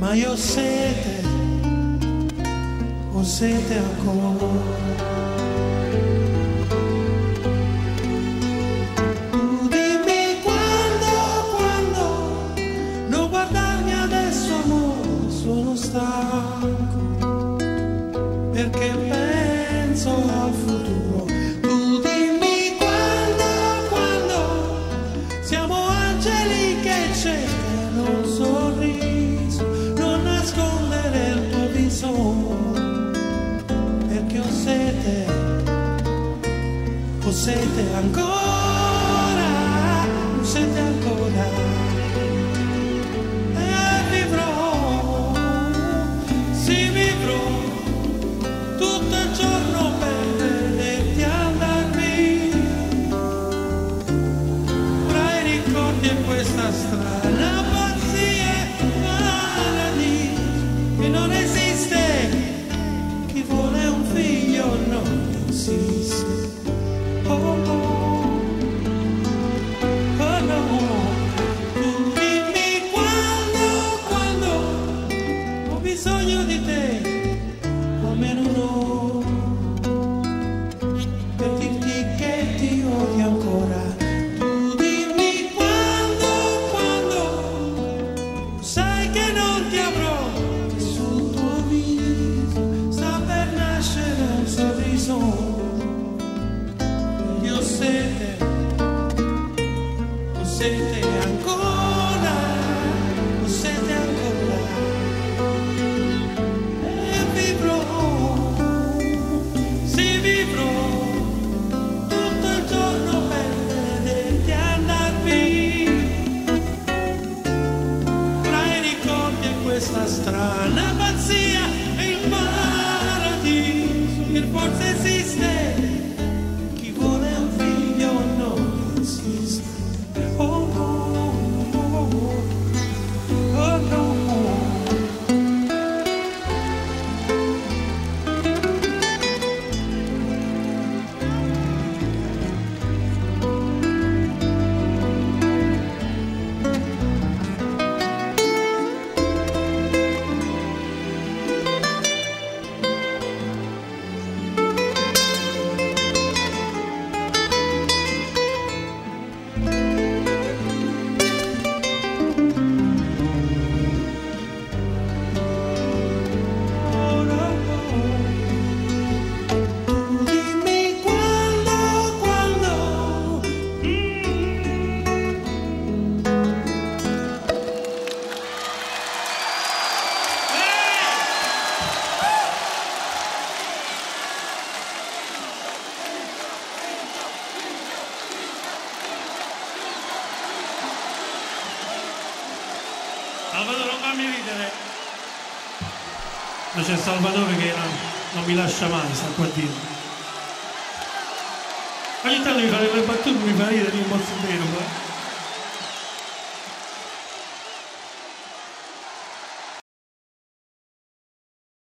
ma io ho sete ancora. Tu dimmi quando, non guardarmi adesso amore, sono stanco, perché penso al futuro. Tu dimmi quando, siamo angeli che cercano un sorriso, non nascondere il tuo viso. Perché ho sete ancora, ho sete ancora, e vivrò, sì vivrò, tutto il giorno per vederti andar via, tra i ricordi e questa strana pazzia, paradiso, che non esiste, chi vuole un figlio non esiste. Oh no, oh no, tu dimmi quando ho bisogno di te, almeno no, per dirti che ti odio ancora. Tu dimmi quando sai che non ti avrò, che sul tuo viso sta per nascere un sorriso. Ho sete ancora, ho sete ancora, e vivrò, sì vivrò, tutto il giorno per vederti andar via, tra i ricordi e questa strana pazzia, e il paradiso che forse esiste. Salvatore, non fammi ridere. Ma c'è Salvatore che non mi lascia mai, sta qua dietro. Ogni tanto mi fa le battute, mi fa ridere, io non posso vero,